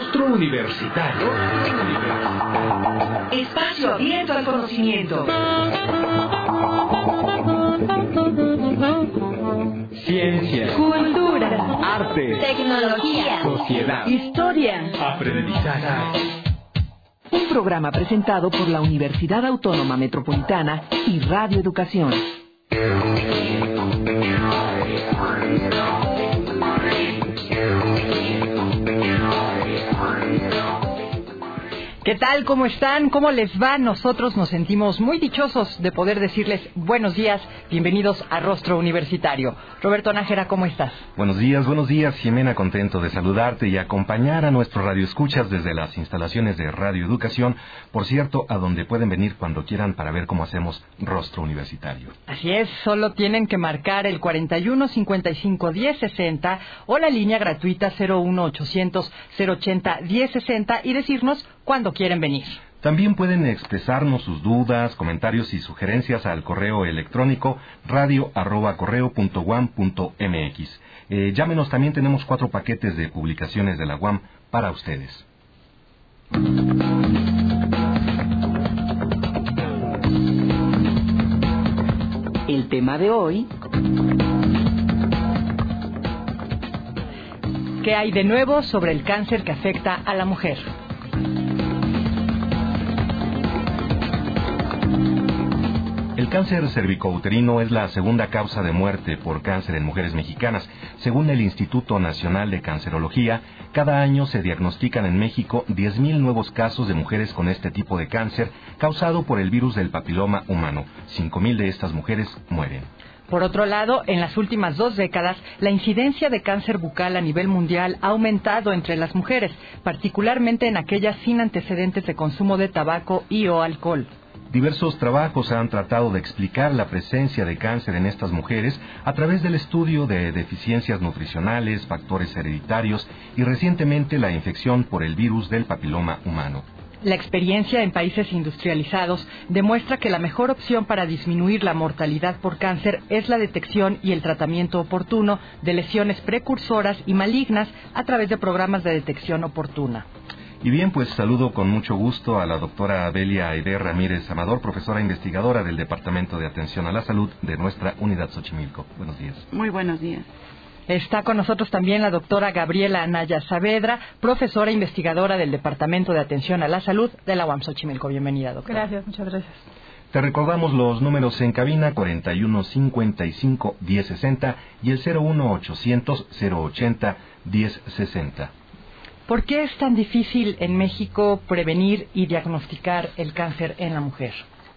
Rostro Universitario. Espacio abierto al conocimiento. Ciencia, Cultura, arte, tecnología, sociedad, historia, aprendizaje. Un programa presentado por la Universidad Autónoma Metropolitana y Radio Educación. ¿Qué tal? ¿Cómo están? ¿Cómo les va? Nosotros nos sentimos muy dichosos de poder decirles buenos días, bienvenidos a Rostro Universitario. Roberto Nájera, ¿cómo estás? Buenos días, Jimena, contento de saludarte y acompañar a nuestros radioescuchas desde las instalaciones de Radio Educación, por cierto, a donde pueden venir cuando quieran para ver cómo hacemos Rostro Universitario. Así es, solo tienen que marcar el 41 55 10 60 o la línea gratuita 01 800 080 10 60 y decirnos cuándo quieren venir. También pueden expresarnos sus dudas, comentarios y sugerencias al correo electrónico radio@correo.uam.mx. Llámenos, también tenemos 4 paquetes de publicaciones de la UAM para ustedes. El tema de hoy: ¿qué hay de nuevo sobre el cáncer que afecta a la mujer? El cáncer cervicouterino es la segunda causa de muerte por cáncer en mujeres mexicanas. Según el Instituto Nacional de Cancerología, cada año se diagnostican en México 10,000 nuevos casos de mujeres con este tipo de cáncer causado por el virus del papiloma humano. 5,000 de estas mujeres mueren. Por otro lado, en las últimas 2 décadas, la incidencia de cáncer bucal a nivel mundial ha aumentado entre las mujeres, particularmente en aquellas sin antecedentes de consumo de tabaco y o alcohol. Diversos trabajos han tratado de explicar la presencia de cáncer en estas mujeres a través del estudio de deficiencias nutricionales, factores hereditarios y recientemente la infección por el virus del papiloma humano. La experiencia en países industrializados demuestra que la mejor opción para disminuir la mortalidad por cáncer es la detección y el tratamiento oportuno de lesiones precursoras y malignas a través de programas de detección oportuna. Y bien, pues saludo con mucho gusto a la doctora Abelia Aide Ramírez Amador, profesora investigadora del Departamento de Atención a la Salud de nuestra Unidad Xochimilco. Buenos días. Muy buenos días. Está con nosotros también la doctora Gabriela Anaya Saavedra, profesora investigadora del Departamento de Atención a la Salud de la UAM Xochimilco. Bienvenida, doctora. Gracias, muchas gracias. Te recordamos los números en cabina: 41 55 10 60 y el 01 800 080 10 60. ¿Por qué es tan difícil en México prevenir y diagnosticar el cáncer en la mujer?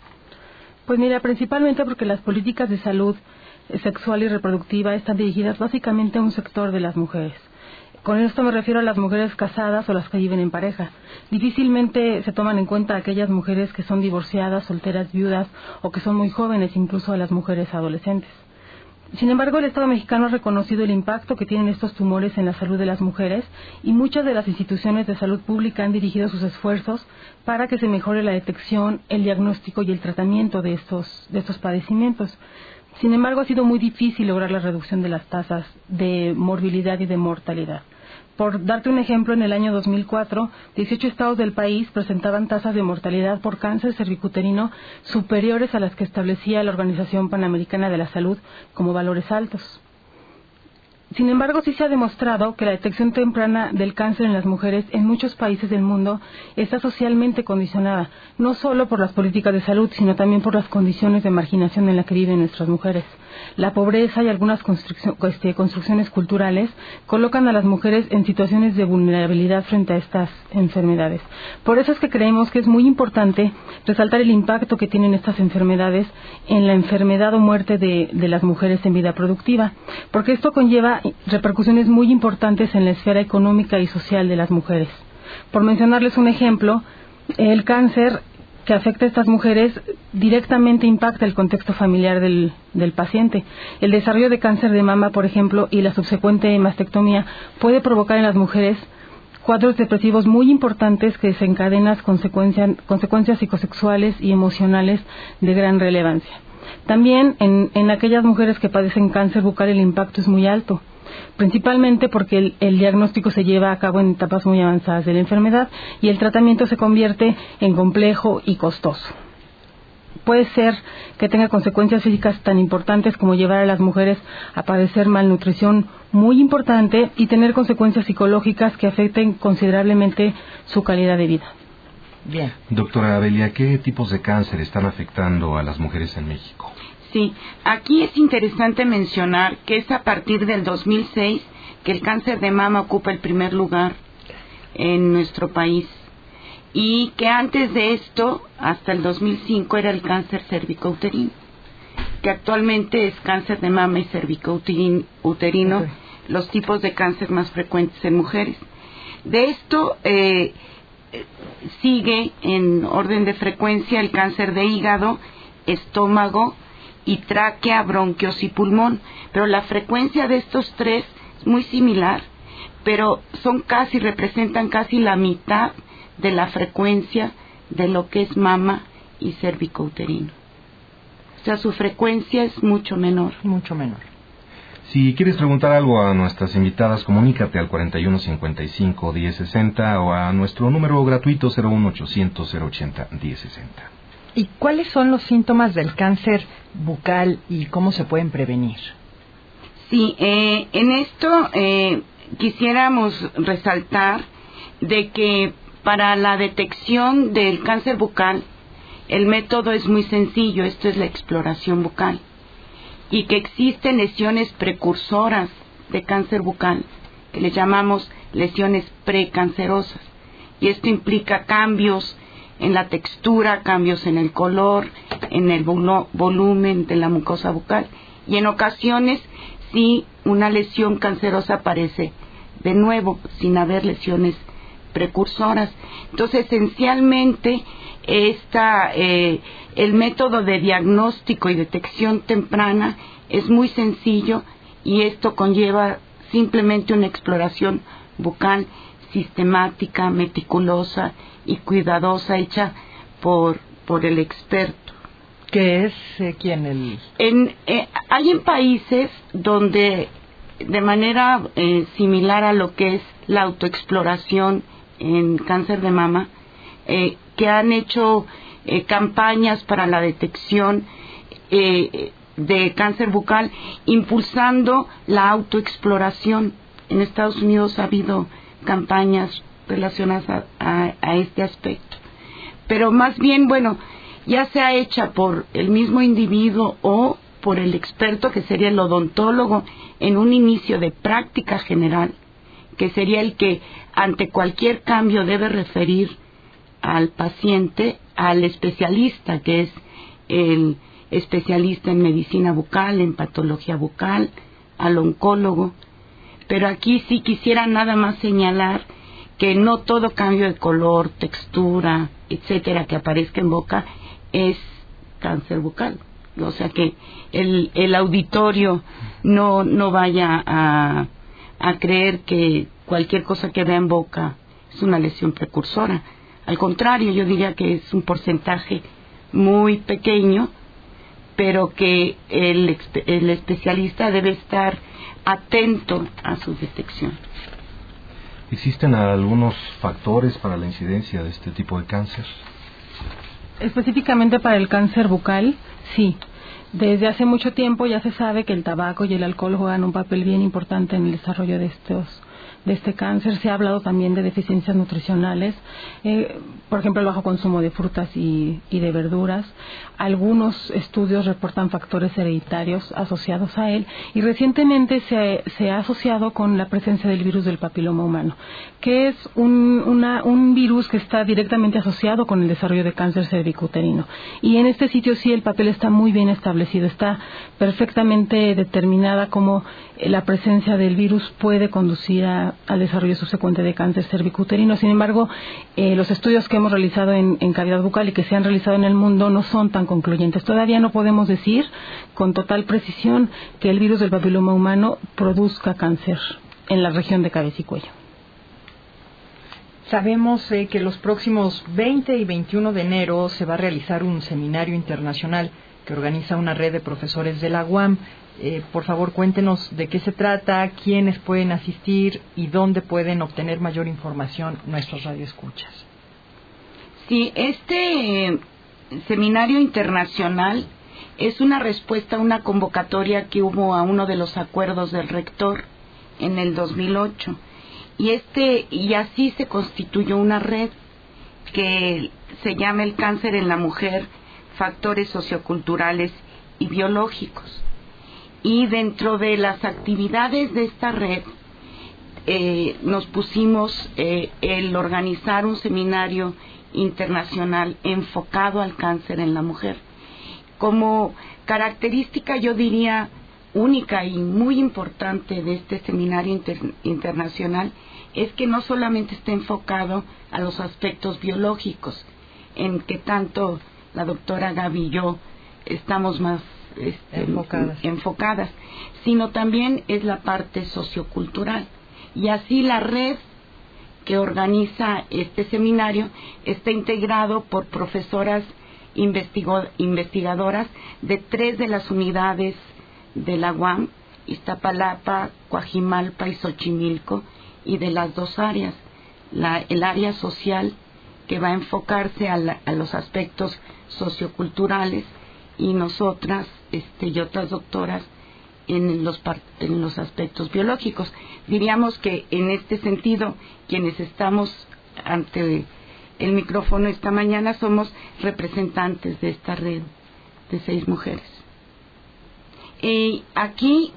Pues mira, principalmente porque las políticas de salud sexual y reproductiva están dirigidas básicamente a un sector de las mujeres. Con esto me refiero a las mujeres casadas o las que viven en pareja. Difícilmente se toman en cuenta aquellas mujeres que son divorciadas, solteras, viudas o que son muy jóvenes, incluso a las mujeres adolescentes. Sin embargo, el Estado mexicano ha reconocido el impacto que tienen estos tumores en la salud de las mujeres y muchas de las instituciones de salud pública han dirigido sus esfuerzos para que se mejore la detección, el diagnóstico y el tratamiento de estos padecimientos. Sin embargo, ha sido muy difícil lograr la reducción de las tasas de morbilidad y de mortalidad. Por darte un ejemplo, en el año 2004, 18 estados del país presentaban tasas de mortalidad por cáncer cervicuterino superiores a las que establecía la Organización Panamericana de la Salud como valores altos. Sin embargo, sí se ha demostrado que la detección temprana del cáncer en las mujeres en muchos países del mundo está socialmente condicionada, no solo por las políticas de salud, sino también por las condiciones de marginación en las que viven nuestras mujeres. La pobreza y algunas construcciones culturales colocan a las mujeres en situaciones de vulnerabilidad frente a estas enfermedades. Por eso es que creemos que es muy importante resaltar el impacto que tienen estas enfermedades en la enfermedad o muerte de las mujeres en vida productiva, porque esto conlleva repercusiones muy importantes en la esfera económica y social de las mujeres. Por mencionarles un ejemplo, el cáncer que afecta a estas mujeres directamente impacta el contexto familiar del paciente. El desarrollo de cáncer de mama, por ejemplo, y la subsecuente mastectomía puede provocar en las mujeres cuadros depresivos muy importantes que desencadenan consecuencias psicosexuales y emocionales de gran relevancia. También en aquellas mujeres que padecen cáncer bucal el impacto es muy alto. principalmente porque el diagnóstico se lleva a cabo en etapas muy avanzadas de la enfermedad y el tratamiento se convierte en complejo y costoso. Puede ser que tenga consecuencias físicas tan importantes como llevar a las mujeres a padecer malnutrición muy importante y tener consecuencias psicológicas que afecten considerablemente su calidad de vida. Bien. Doctora Abelia, ¿qué tipos de cáncer están afectando a las mujeres en México? Sí, aquí es interesante mencionar que es a partir del 2006 que el cáncer de mama ocupa el primer lugar en nuestro país. Y que antes de esto, hasta el 2005, era el cáncer cervicouterino, que actualmente es cáncer de mama y cervicouterino, los tipos de cáncer más frecuentes en mujeres. De esto sigue en orden de frecuencia el cáncer de hígado, estómago y tráquea, bronquios y pulmón. Pero la frecuencia de estos tres es muy similar, pero representan casi la mitad de la frecuencia de lo que es mama y cervicouterino. O sea, su frecuencia es mucho menor. Mucho menor. Si quieres preguntar algo a nuestras invitadas, comunícate al 4155-1060 o a nuestro número gratuito 01800-080-1060. ¿Y cuáles son los síntomas del cáncer bucal y cómo se pueden prevenir? Sí, en esto quisiéramos resaltar de que para la detección del cáncer bucal, el método es muy sencillo, esto es la exploración bucal, y que existen lesiones precursoras de cáncer bucal, que le llamamos lesiones precancerosas, y esto implica cambios en la textura, cambios en el color, en el volumen de la mucosa bucal, y en ocasiones, si una lesión cancerosa aparece de nuevo, sin haber lesiones precursoras. Entonces, esencialmente, el método de diagnóstico y detección temprana es muy sencillo y esto conlleva simplemente una exploración bucal sistemática, meticulosa y cuidadosa, hecha por el experto. ¿Qué es quién? Hay en países donde, de manera similar a lo que es la autoexploración en cáncer de mama, que han hecho campañas para la detección de cáncer bucal, impulsando la autoexploración. En Estados Unidos ha habido campañas relacionadas a este aspecto. Pero más bien, ya sea hecha por el mismo individuo o por el experto, que sería el odontólogo, en un inicio de práctica general, que sería el que ante cualquier cambio debe referir al paciente al especialista, que es el especialista en medicina bucal, en patología bucal, al oncólogo. Pero aquí sí quisiera nada más señalar que no todo cambio de color, textura, etcétera, que aparezca en boca es cáncer bucal. O sea, que el auditorio no vaya a creer que cualquier cosa que vea en boca es una lesión precursora. Al contrario, yo diría que es un porcentaje muy pequeño, pero que el especialista debe estar atento a su detección. ¿Existen algunos factores para la incidencia de este tipo de cáncer? Específicamente para el cáncer bucal, sí. Desde hace mucho tiempo ya se sabe que el tabaco y el alcohol juegan un papel bien importante en el desarrollo de este cáncer. Se ha hablado también de deficiencias nutricionales, por ejemplo, el bajo consumo de frutas y de verduras. Algunos estudios reportan factores hereditarios asociados a él, y recientemente se ha asociado con la presencia del virus del papiloma humano, que es un virus que está directamente asociado con el desarrollo de cáncer cervicouterino. Y en este sitio sí el papel está muy bien establecido, está perfectamente determinada cómo la presencia del virus puede conducir al desarrollo subsecuente de cáncer cervicouterino. Sin embargo, los estudios que hemos realizado en cavidad bucal y que se han realizado en el mundo no son tan concluyentes. Todavía no podemos decir con total precisión que el virus del papiloma humano produzca cáncer en la región de cabeza y cuello. Sabemos que los próximos 20 y 21 de enero se va a realizar un seminario internacional que organiza una red de profesores de la UAM. Por favor, cuéntenos de qué se trata, quiénes pueden asistir y dónde pueden obtener mayor información nuestros radioescuchas. Sí, este seminario internacional es una respuesta a una convocatoria que hubo a uno de los acuerdos del rector en el 2008 y así se constituyó una red que se llama El cáncer en la mujer, factores socioculturales y biológicos. Y dentro de las actividades de esta red nos pusimos el organizar un seminario internacional enfocado al cáncer en la mujer. Como característica, yo diría, única y muy importante de este seminario internacional es que no solamente está enfocado a los aspectos biológicos, en que tanto la doctora Gaby y yo estamos más enfocadas, sino también es la parte sociocultural. Y así la red que organiza este seminario está integrado por profesoras investigadoras de 3 de las unidades de la UAM, Iztapalapa, Coajimalpa y Xochimilco, y de las 2 áreas, el área social, que va a enfocarse a los aspectos socioculturales, y nosotras y otras doctoras en los aspectos biológicos. Diríamos que en este sentido, quienes estamos ante el micrófono esta mañana somos representantes de esta red de 6 mujeres. Aquí,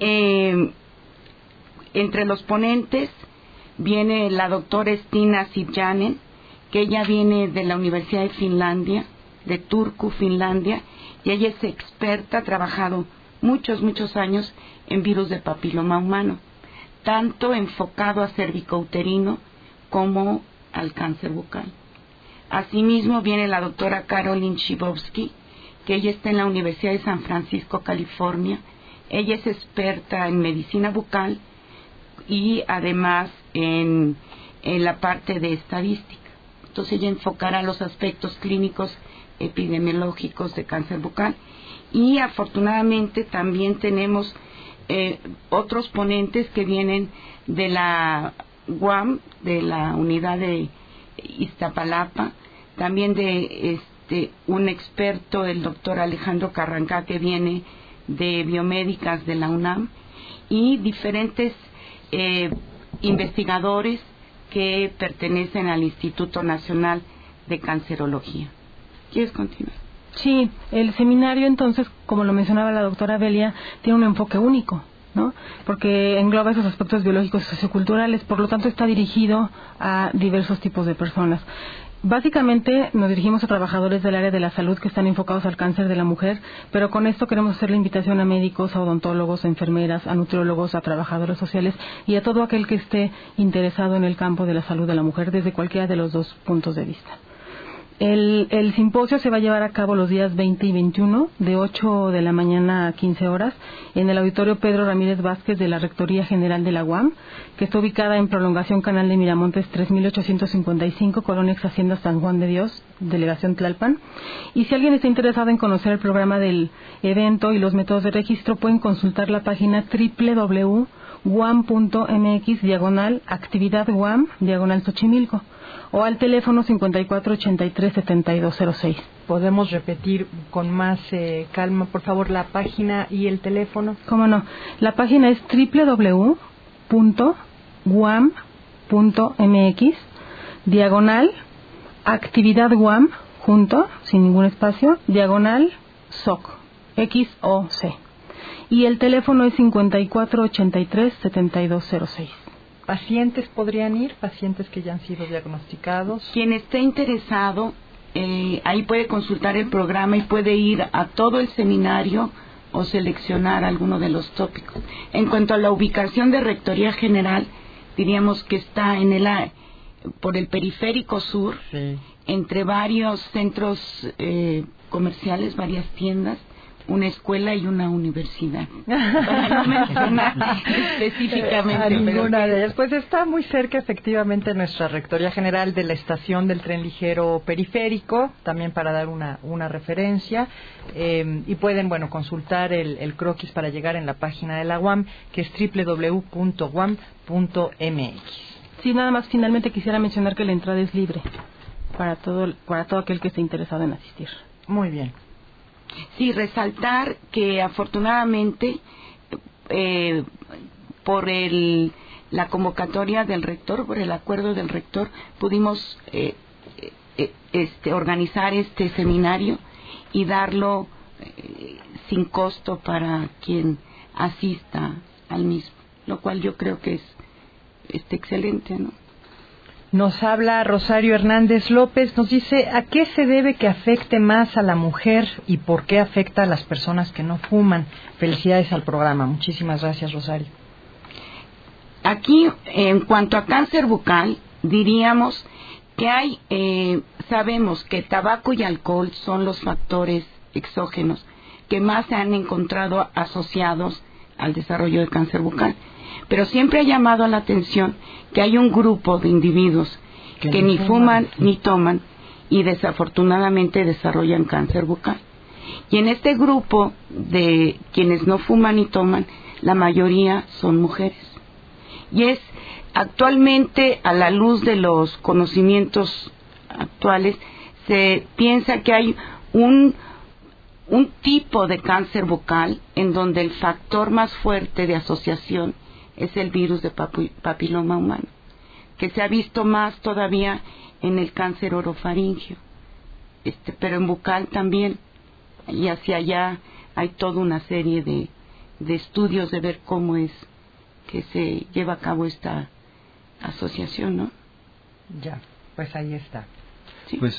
entre los ponentes, viene la doctora Stina Sivjanen, que ella viene de la Universidad de Finlandia, de Turku, Finlandia, y ella es experta, ha trabajado muchos años en virus de papiloma humano, tanto enfocado a cervicouterino como al cáncer bucal. Asimismo viene la doctora Caroline Shibovsky, que ella está en la Universidad de San Francisco, California. Ella es experta en medicina bucal y además en la parte de estadística. Entonces ella enfocará los aspectos clínicos epidemiológicos de cáncer bucal. Y afortunadamente también tenemos otros ponentes que vienen de la UAM, de la unidad de Iztapalapa, también de un experto, el doctor Alejandro Carrancá, que viene de biomédicas de la UNAM, y diferentes investigadores que pertenecen al Instituto Nacional de Cancerología. ¿Quieres continuar? Sí, el seminario entonces, como lo mencionaba la doctora Belia, tiene un enfoque único, ¿no? Porque engloba esos aspectos biológicos y socioculturales, por lo tanto está dirigido a diversos tipos de personas. Básicamente nos dirigimos a trabajadores del área de la salud que están enfocados al cáncer de la mujer, pero con esto queremos hacer la invitación a médicos, a odontólogos, a enfermeras, a nutriólogos, a trabajadores sociales y a todo aquel que esté interesado en el campo de la salud de la mujer desde cualquiera de los 2 puntos de vista. El simposio se va a llevar a cabo los días 20 y 21, de 8 de la mañana a 15 horas, en el auditorio Pedro Ramírez Vázquez de la Rectoría General de la UAM, que está ubicada en Prolongación Canal de Miramontes 3855, Colonia Ex Hacienda San Juan de Dios, Delegación Tlalpan. Y si alguien está interesado en conocer el programa del evento y los métodos de registro, pueden consultar la página www.uam.mx/actividad UAM/Xochimilco, o al teléfono 5483-7206. ¿Podemos repetir con más calma, por favor, la página y el teléfono? ¿Cómo no? La página es www.uam.mx/actividad UAM, junto, sin ningún espacio, /SOC, XOC. Y el teléfono es 5483-7206. ¿Pacientes podrían ir? ¿Pacientes que ya han sido diagnosticados? Quien esté interesado, ahí puede consultar el programa y puede ir a todo el seminario o seleccionar alguno de los tópicos. En cuanto a la ubicación de Rectoría General, diríamos que está por el periférico sur, sí, entre varios centros comerciales, varias tiendas, una escuela y una universidad. Para no mencionar específicamente. A ninguna de ellas. Pues está muy cerca, efectivamente, nuestra Rectoría General de la estación del tren ligero periférico, también para dar una referencia. Y pueden, consultar el croquis para llegar en la página de la UAM, que es www.uam.mx. Sí, nada más finalmente quisiera mencionar que la entrada es libre para todo aquel que esté interesado en asistir. Muy bien. Sí, resaltar que afortunadamente por la convocatoria del rector, por el acuerdo del rector, pudimos organizar este seminario y darlo sin costo para quien asista al mismo, lo cual yo creo que es excelente, ¿no? Nos habla Rosario Hernández López, nos dice, ¿a qué se debe que afecte más a la mujer y por qué afecta a las personas que no fuman? Felicidades al programa. Muchísimas gracias, Rosario. Aquí, en cuanto a cáncer bucal, diríamos que sabemos que tabaco y alcohol son los factores exógenos que más se han encontrado asociados al desarrollo de cáncer bucal. Pero siempre ha llamado la atención que hay un grupo de individuos que ni fuman ni toman y desafortunadamente desarrollan cáncer bucal. Y en este grupo de quienes no fuman ni toman, la mayoría son mujeres. Y actualmente, a la luz de los conocimientos actuales, se piensa que hay un tipo de cáncer bucal en donde el factor más fuerte de asociación es el virus de papiloma humano, que se ha visto más todavía en el cáncer orofaringio, pero en bucal también, y hacia allá hay toda una serie de estudios de ver cómo es que se lleva a cabo esta asociación, ¿no? Ya, pues ahí está. ¿Sí? Pues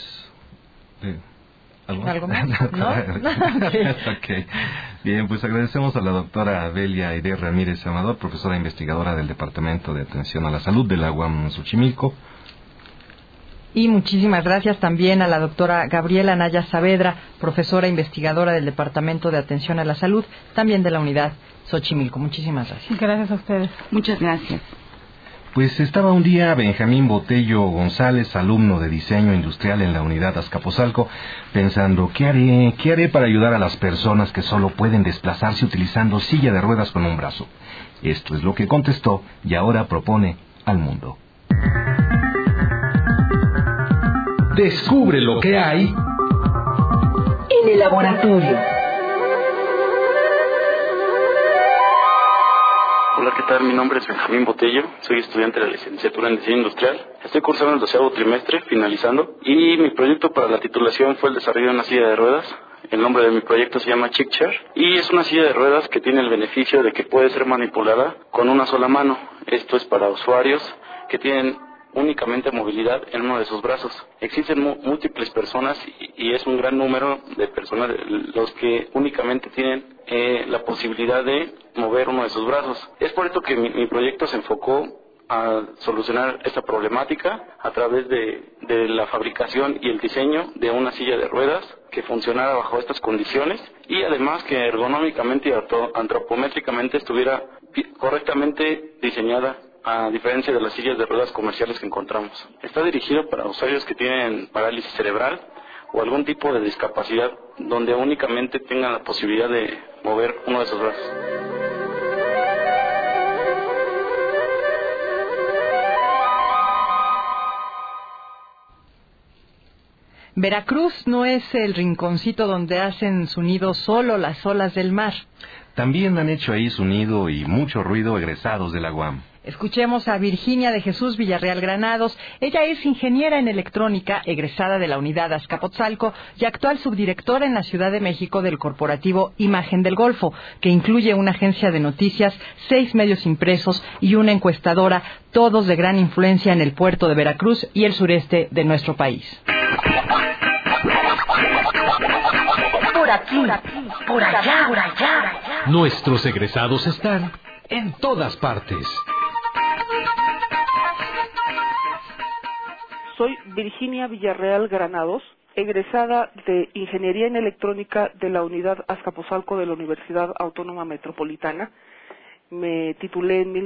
¿Algo más? ¿No? Okay. Bien, pues agradecemos a la doctora Belia Aide Ramírez Amador, profesora investigadora del Departamento de Atención a la Salud de la UAM Xochimilco. Y muchísimas gracias también a la doctora Gabriela Naya Saavedra, profesora investigadora del Departamento de Atención a la Salud, también de la Unidad Xochimilco. Muchísimas gracias. Gracias a ustedes. Muchas gracias. Pues estaba un día Benjamín Botello González, alumno de diseño industrial en la unidad Azcapotzalco, pensando, ¿qué haré para ayudar a las personas que solo pueden desplazarse utilizando silla de ruedas con un brazo? Esto es lo que contestó y ahora propone al mundo. Descubre lo que hay en el laboratorio. Hola, ¿qué tal? Mi nombre es Benjamín Botello, soy estudiante de la licenciatura en Diseño Industrial. Estoy cursando el 12º trimestre, finalizando, y mi proyecto para la titulación fue el desarrollo de una silla de ruedas. El nombre de mi proyecto se llama Chick Chair, y es una silla de ruedas que tiene el beneficio de que puede ser manipulada con una sola mano. Esto es para usuarios que tienen únicamente movilidad en uno de sus brazos. Existen múltiples personas y es un gran número de personas los que únicamente tienen la posibilidad de mover uno de sus brazos. Es por esto que mi proyecto se enfocó a solucionar esta problemática a través de la fabricación y el diseño de una silla de ruedas que funcionara bajo estas condiciones y además que ergonómicamente y antropométricamente estuviera correctamente diseñada, a diferencia de las sillas de ruedas comerciales que encontramos. Está dirigido para usuarios que tienen parálisis cerebral o algún tipo de discapacidad donde únicamente tengan la posibilidad de mover uno de sus brazos. Veracruz no es el rinconcito donde hacen su nido solo las olas del mar. También han hecho ahí su nido y mucho ruido egresados de la UAM. Escuchemos a Virginia de Jesús Villarreal Granados. Ella es ingeniera en electrónica, egresada de la unidad Azcapotzalco y actual subdirectora en la Ciudad de México del corporativo Imagen del Golfo, que incluye una agencia de noticias, 6 medios impresos y una encuestadora, todos de gran influencia en el puerto de Veracruz y el sureste de nuestro país. Por aquí, por allá. Nuestros egresados están en todas partes. Soy Virginia Villarreal Granados, egresada de Ingeniería en Electrónica de la Unidad Azcapotzalco de la Universidad Autónoma Metropolitana. Me titulé en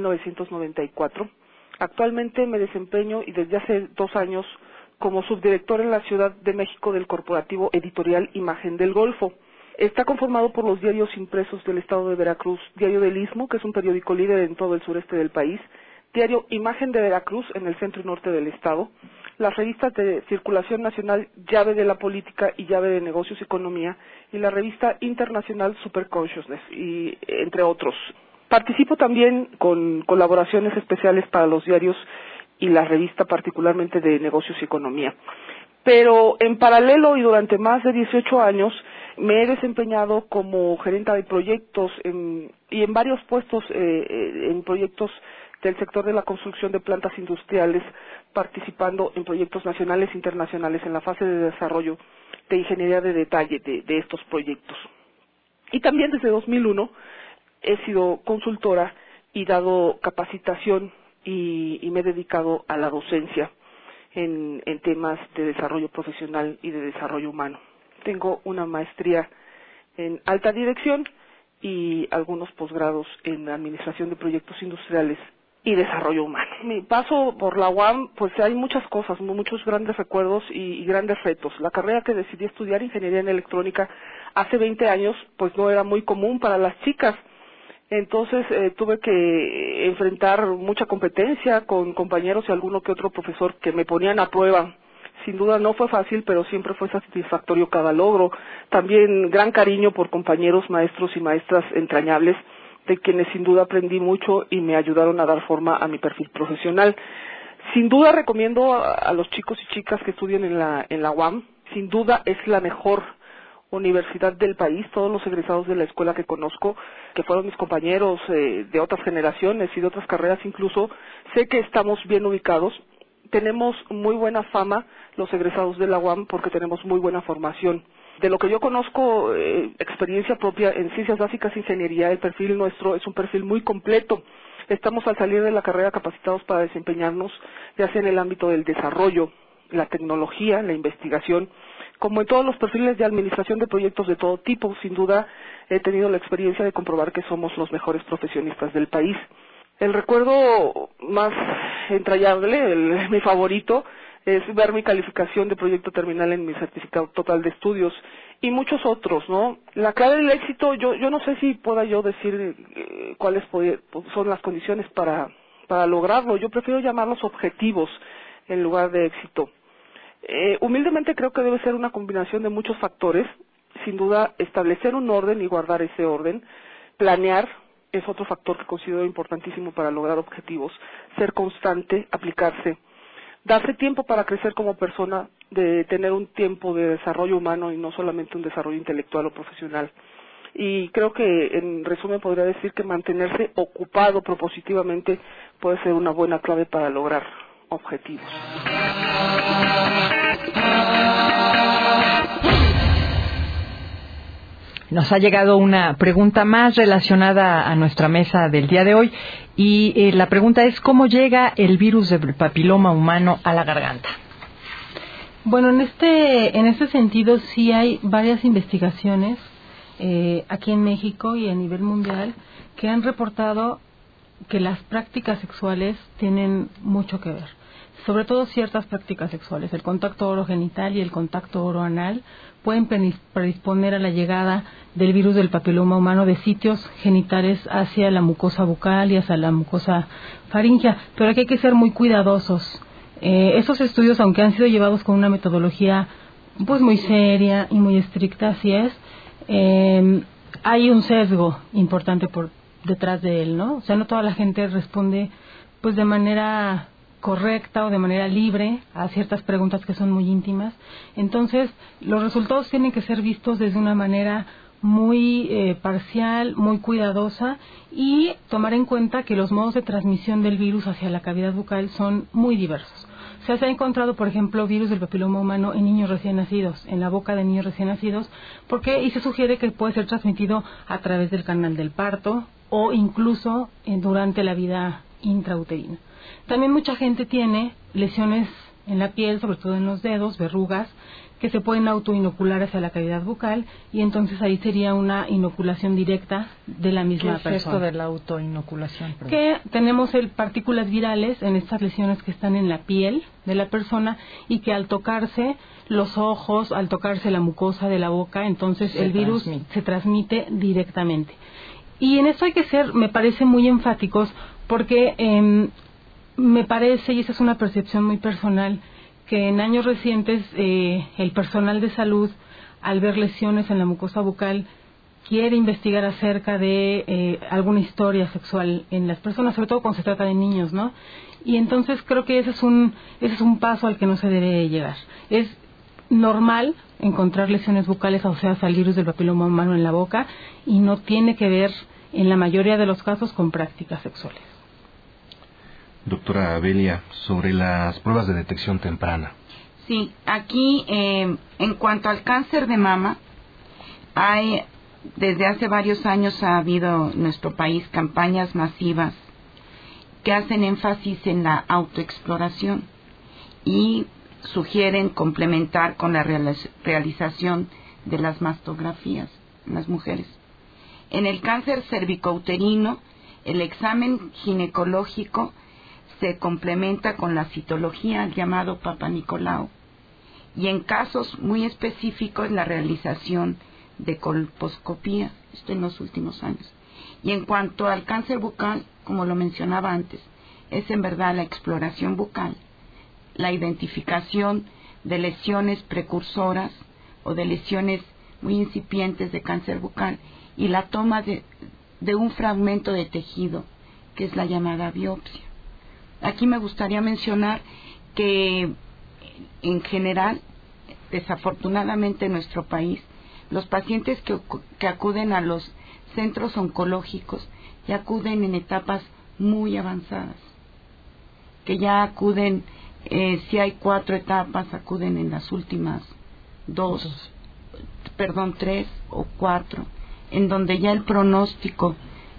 1994. Actualmente me desempeño, y desde hace 2 años, como subdirector en la Ciudad de México del corporativo editorial Imagen del Golfo. Está conformado por los diarios impresos del estado de Veracruz, Diario del Istmo, que es un periódico líder en todo el sureste del país, Diario Imagen de Veracruz en el centro y norte del estado, las revistas de circulación nacional Llave de la Política y Llave de Negocios y Economía, y la revista internacional Super Consciousness, y entre otros. Participo también con colaboraciones especiales para los diarios y la revista particularmente de Negocios y Economía. Pero en paralelo y durante más de 18 años me he desempeñado como gerenta de proyectos y en varios puestos en proyectos del sector de la construcción de plantas industriales, participando en proyectos nacionales e internacionales en la fase de desarrollo de ingeniería de detalle de estos proyectos. Y también desde 2001 he sido consultora y dado capacitación y me he dedicado a la docencia en temas de desarrollo profesional y de desarrollo humano. Tengo una maestría en alta dirección y algunos posgrados en administración de proyectos industriales y desarrollo humano. Mi paso por la UAM, pues hay muchas cosas, muchos grandes recuerdos y grandes retos. La carrera que decidí estudiar, Ingeniería en Electrónica, hace 20 años, pues no era muy común para las chicas. Entonces tuve que enfrentar mucha competencia con compañeros y alguno que otro profesor que me ponían a prueba. Sin duda no fue fácil, pero siempre fue satisfactorio cada logro. También gran cariño por compañeros, maestros y maestras entrañables, de quienes sin duda aprendí mucho y me ayudaron a dar forma a mi perfil profesional. Sin duda recomiendo a los chicos y chicas que estudien en la UAM. Sin duda es la mejor universidad del país. Todos los egresados de la escuela que conozco, que fueron mis compañeros de otras generaciones y de otras carreras incluso, sé que estamos bien ubicados. Tenemos muy buena fama los egresados de la UAM porque tenemos muy buena formación. De lo que yo conozco, experiencia propia en ciencias básicas e ingeniería, el perfil nuestro es un perfil muy completo. Estamos al salir de la carrera capacitados para desempeñarnos, ya sea en el ámbito del desarrollo, la tecnología, la investigación, como en todos los perfiles de administración de proyectos de todo tipo. Sin duda he tenido la experiencia de comprobar que somos los mejores profesionistas del país. El recuerdo más entrañable, mi favorito, es ver mi calificación de proyecto terminal en mi certificado total de estudios y muchos otros, ¿no? La clave del éxito, yo no sé si pueda yo decir cuáles son las condiciones para lograrlo. Yo prefiero llamarlos objetivos en lugar de éxito. Humildemente creo que debe ser una combinación de muchos factores. Sin duda, establecer un orden y guardar ese orden. Planear es otro factor que considero importantísimo para lograr objetivos. Ser constante, aplicarse. Darse tiempo para crecer como persona, de tener un tiempo de desarrollo humano y no solamente un desarrollo intelectual o profesional. Y creo que, en resumen, podría decir que mantenerse ocupado propositivamente puede ser una buena clave para lograr objetivos. Nos ha llegado una pregunta más relacionada a nuestra mesa del día de hoy y la pregunta es: ¿cómo llega el virus del papiloma humano a la garganta? Bueno, en este sentido sí hay varias investigaciones aquí en México y a nivel mundial que han reportado que las prácticas sexuales tienen mucho que ver. Sobre todo ciertas prácticas sexuales, el contacto orogenital y el contacto oroanal pueden predisponer a la llegada del virus del papiloma humano de sitios genitales hacia la mucosa bucal y hacia la mucosa faríngea, pero aquí hay que ser muy cuidadosos. Esos estudios, aunque han sido llevados con una metodología pues muy seria y muy estricta, así es, hay un sesgo importante por detrás de él, ¿no? O sea, no toda la gente responde pues de manera correcta o de manera libre a ciertas preguntas que son muy íntimas. Entonces, los resultados tienen que ser vistos desde una manera muy parcial, muy cuidadosa, y tomar en cuenta que los modos de transmisión del virus hacia la cavidad bucal son muy diversos. O sea, se ha encontrado, por ejemplo, virus del papiloma humano en niños recién nacidos, en la boca de niños recién nacidos, y se sugiere que puede ser transmitido a través del canal del parto o incluso durante la vida intrauterina. También mucha gente tiene lesiones en la piel, sobre todo en los dedos, verrugas, que se pueden autoinocular hacia la cavidad bucal, y entonces ahí sería una inoculación directa de la misma persona. ¿Qué es esto de la autoinoculación? Que tenemos partículas virales en estas lesiones que están en la piel de la persona, y que al tocarse los ojos, al tocarse la mucosa de la boca, entonces el virus se transmite directamente. Y en esto hay que ser, me parece, muy enfáticos, porque me parece, y esa es una percepción muy personal, que en años recientes el personal de salud, al ver lesiones en la mucosa bucal, quiere investigar acerca de alguna historia sexual en las personas, sobre todo cuando se trata de niños, ¿no? Y entonces creo que ese es un paso al que no se debe llegar. Es normal encontrar lesiones bucales asociadas al virus del papiloma humano en la boca, y no tiene que ver, en la mayoría de los casos, con prácticas sexuales. Doctora Belia, sobre las pruebas de detección temprana. Sí, aquí en cuanto al cáncer de mama, desde hace varios años ha habido en nuestro país campañas masivas que hacen énfasis en la autoexploración y sugieren complementar con la realización de las mastografías en las mujeres. En el cáncer cervicouterino, el examen ginecológico se complementa con la citología, llamado Papa Nicolau, y en casos muy específicos la realización de colposcopía, esto en los últimos años. Y en cuanto al cáncer bucal, como lo mencionaba antes, es en verdad la exploración bucal, la identificación de lesiones precursoras o de lesiones muy incipientes de cáncer bucal, y la toma de un fragmento de tejido, que es la llamada biopsia. Aquí me gustaría mencionar que, en general, desafortunadamente en nuestro país, los pacientes que acuden a los centros oncológicos ya acuden en etapas muy avanzadas, que ya acuden, si hay 4 etapas, acuden en las últimas 3 o 4, en donde ya el pronóstico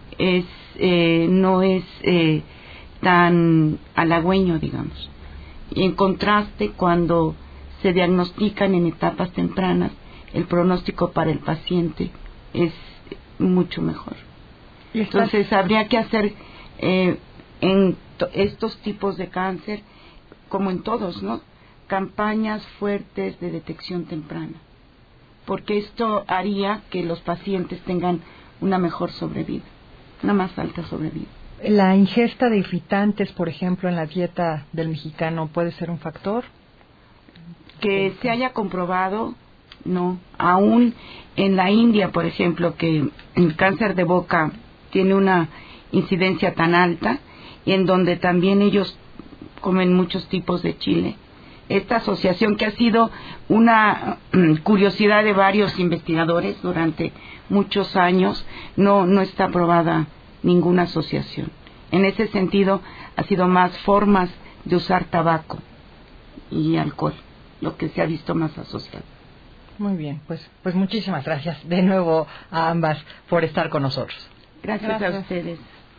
no es tan halagüeño, digamos. Y en contraste, cuando se diagnostican en etapas tempranas, el pronóstico para el paciente es mucho mejor. Entonces habría que hacer en estos tipos de cáncer, como en todos, ¿no?, campañas fuertes de detección temprana, porque esto haría que los pacientes tengan una mejor sobrevida, una más alta sobrevida. ¿La ingesta de irritantes, por ejemplo, en la dieta del mexicano puede ser un factor? Que se haya comprobado, no. Aún en la India, por ejemplo, que el cáncer de boca tiene una incidencia tan alta, y en donde también ellos comen muchos tipos de chile. Esta asociación, que ha sido una curiosidad de varios investigadores durante muchos años, no está aprobada ninguna asociación. En ese sentido, ha sido más formas de usar tabaco y alcohol lo que se ha visto más asociado. Muy bien, pues muchísimas gracias de nuevo a ambas por estar con nosotros. Gracias a ustedes.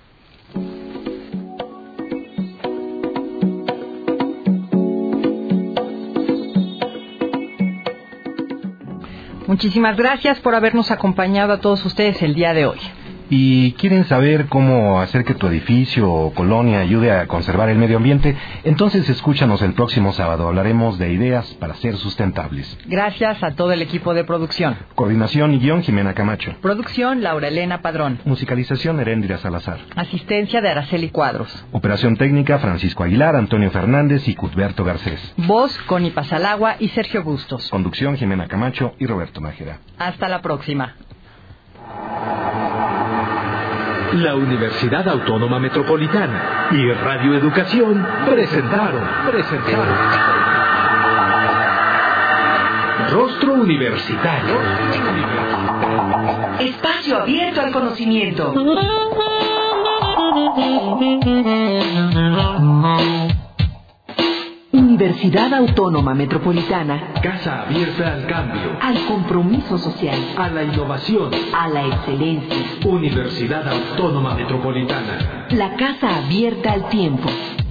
Muchísimas gracias por habernos acompañado a todos ustedes el día de hoy. ¿Y quieren saber cómo hacer que tu edificio o colonia ayude a conservar el medio ambiente? Entonces escúchanos el próximo sábado. Hablaremos de ideas para ser sustentables. Gracias a todo el equipo de producción. Coordinación y guión, Jimena Camacho. Producción, Laura Elena Padrón. Musicalización, Heréndira Salazar. Asistencia de Araceli Cuadros. Operación técnica, Francisco Aguilar, Antonio Fernández y Cuthberto Garcés. Voz, Connie Pasalagua y Sergio Bustos. Conducción, Jimena Camacho y Roberto Nájera. Hasta la próxima. La Universidad Autónoma Metropolitana y Radio Educación presentaron Rostro Universitario. Espacio abierto al conocimiento. Universidad Autónoma Metropolitana. Casa abierta al cambio, Al compromiso social. a la innovación. A la excelencia. Universidad Autónoma Metropolitana. La casa abierta al tiempo.